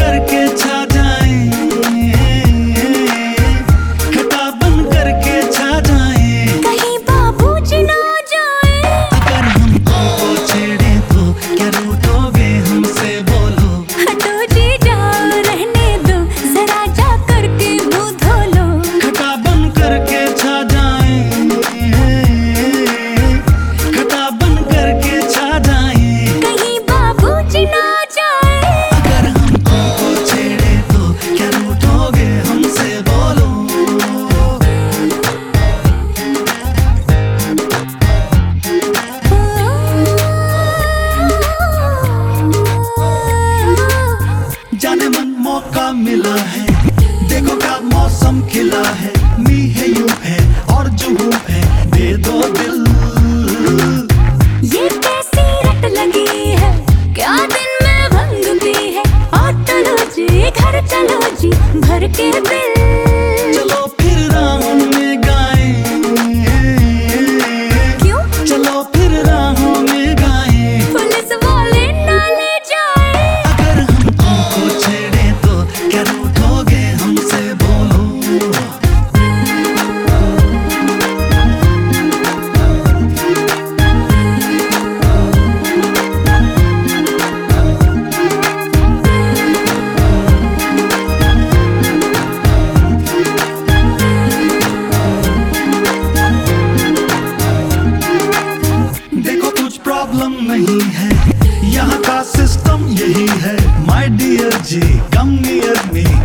करके छा जाए, खटा बन करके छा जाए, कहीं बाबूजी ना जाए। अगर हम तुमको छेड़े तो क्या रूठोगे हमसे बोलो। हटो जी जाओ रहने दो, जरा जा करके मुंह धो लो। खटा बन करके छा जाए, खटा बन करके छा जाए, कहीं बाबूजी ना जाए। अगर हम तुमको छेड़े तो क्या रूठोगे हमसे बोलो। जाने मन मौका मिला है, देखो क्या मौसम खिला है, मी है यूं है और जुहू है, दे दो दिल। ये कैसी रट लगी है, क्या दिन में भंग पी है। और चलो जी घर चलो जी, भर के बिल। चलो फिर राहों में गाएं, क्यों चलो फिर राहों में गाएं, पुलिस वाले ना ले जाए। अगर हम तुमको छेड़े तो क्या रूठोगे हमसे बोलो। देखो कुछ प्रॉब्लम नहीं है, यहाँ का सिस्टम यही है, माय डियर जी कम नियर मी।